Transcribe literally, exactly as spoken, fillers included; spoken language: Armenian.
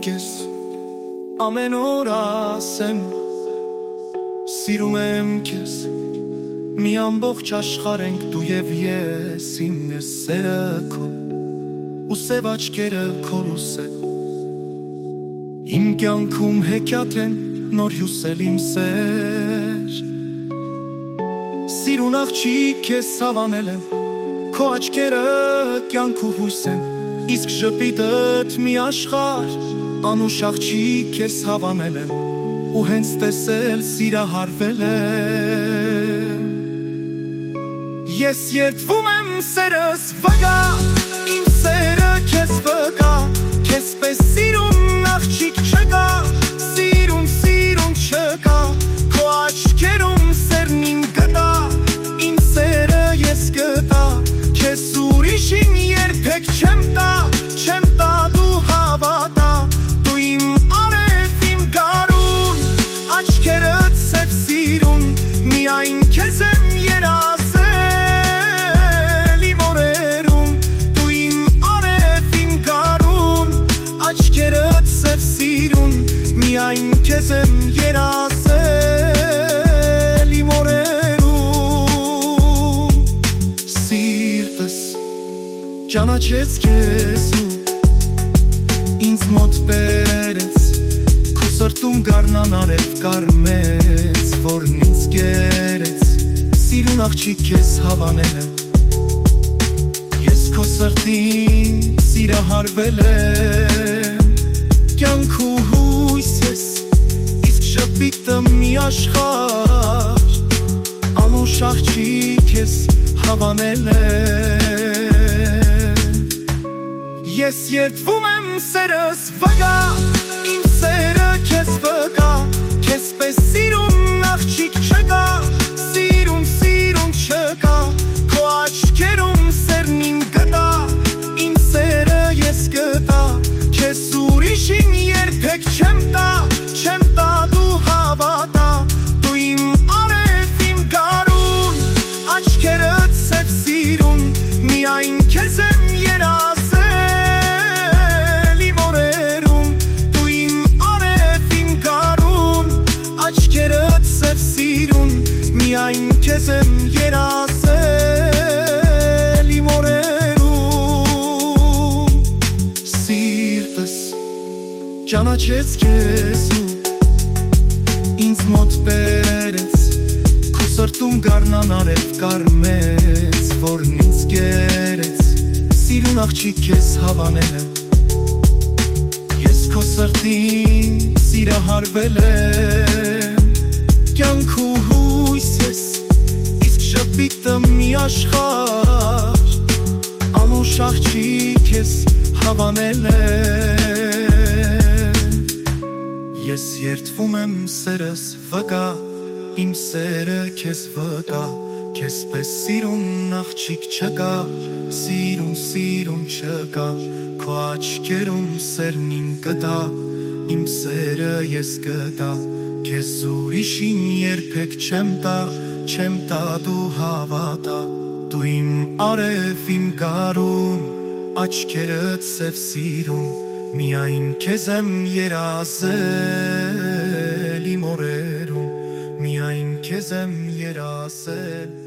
քեզ ամեն օր ասեմ, սիրում եմ քեզ, մի ամբողջ աշխարհ ենք դու և ես, իմ սերը քո ու սև աչքերը քո լույսը, իմ կյանքում հեքիաթ են նոր հյուսել իմ սեր, սիրուն աղջիկ քեզ հավանել եմ, քո աչքերը կյանքու հույս են, իսկ ժպիտդ մի աշխարհ, անուշ աղջիկ քեզ հավանել եմ, ու հենց տեսել սիրահարվել եմ, ես երդվում եմ սերս վկա, իմ սերը քեզ վկա, քեզ պես սիրուն աղջիկ չկա, սիրուն սիրուն չկա, քո աչքերում սերն իմ գտա, իմ սերը ես գտա, քեզ ուրիշին երբեք չեմ տա, չեմ տա դու հավատա, դու իմ արև իմ գարուն, աչքերդ սև սիրուն, միայն քեզ եմ երազել իմ օրերում, դու իմ արև իմ գարուն, աչքերդ սև սիրուն, միայն քեզ եմ երազել իմ օրերում, սիրտս ճանաչեց քեզ ու ինձ մոտ բերեց, քո սրտում գարնան արև կարմեց, որն ինձ կերեց, սիրուն աղջիկ քեզ հավանել եմ, ես քո սրտին սիրահարվել եմ, կյանքու հույս ես, իսկ ժպիտը մի աշխարհ, անուշ աղջիկ քեզ հավանել եմ, ես երդվում եմ սերս վկա, իմ սերը քեզ վկա, քեզ պես սիրուն աղջիկ չկա, սիրուն սիրուն չկա, քո աչքերում սերն իմ գտա, իմ սերը ես գտա, քեզ ուրիշին երբեք չեմ տա, չեմ տա դու հավատա, դու իմ արև իմ գարուն, աչքերդ սև սիրուն, միայն քեզ եմ երազել իմ օրերում, դու իմ արև իմ գարուն, աչքերդ սև սիրուն, միայն քեզ եմ երազել իմ օրերում, սիրտս ճանաչեց քեզ ու ինձ մոտ բերեց, քո սրտում գարնան արև կարմեց, որն ինձ կերեց, սիրուն աղջիկ քեզ հավանել եմ, ես քո սրտին սիրահարվել եմ, կյանքու հույս ես, իսկ ժպիտը մի աշխարհ, անուշ աղջիկ քեզ հավանել եմ, ես երդվում եմ սերս վկա, իմ սերը քեզ վկա, քեզ պես սիրուն աղջիկ չկա, սիրուն սիրուն չկա, քո աչքերում սերն իմ գտա, իմ սերը ես գտա, քեզ ուրիշին երբեք չեմ տա, չեմ տա դու հավատա, դու իմ արև իմ գարուն, աչքերդ սև սիրուն, միայն քեզ եմ երազել իմ օրերում, միայն քեզ եմ երազել